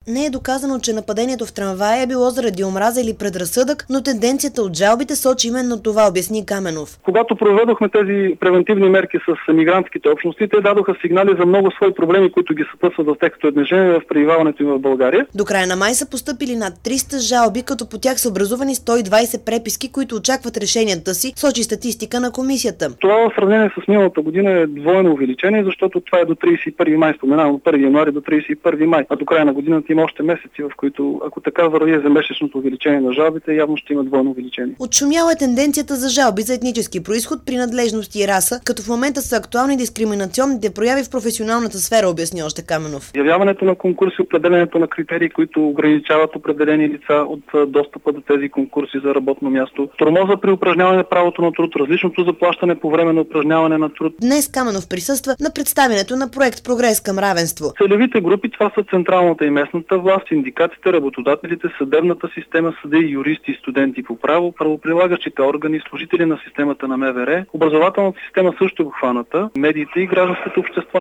Не е доказано, че нападението в трамвая е било заради омраза или предразсъдък, но тенденцията от жалбите сочи именно това, обясни Каменов. Когато проведохме тези превентивни мерки с мигрантските общности, те дадоха сигнали за много свои проблеми, които ги съпътстват в техното ежедневие в пребиваването им в България. До края на май са постъпили над 300 жалби, като по тях са образувани 120 преписки, които очакват решенията си, сочи статистика на комисията. Това в сравнение с миналата година е двойно увеличение, защото това е до 31 май, споменавам от 1 януари до 31 май, а до края на годината има още месеци, в които, ако така върви за месечното увеличение на жалбите, явно ще има двойно увеличение. Отшумяла е тенденцията за жалби за етнически произход, принадлежност и раса, като в момента са актуални дискриминационните прояви в професионалната сфера, обясни още Каменов. Явяването на конкурси, определенето на критерии, които ограничават определени лица от достъпа до тези конкурси за работно място, тормоза при упражняване правото на труд, различното заплащане по време на упражняване на труд. Днес Каменов присъства на представянето на проект Прогрес към равенство. Целевите групи това са централната и местната власт, синдикатите, работодателите, съдебната система, съдии, юристи и студенти по право, правоприлагащите органи, служители на системата на МВР, образователната система също е обхваната, медиите и гражданското общество.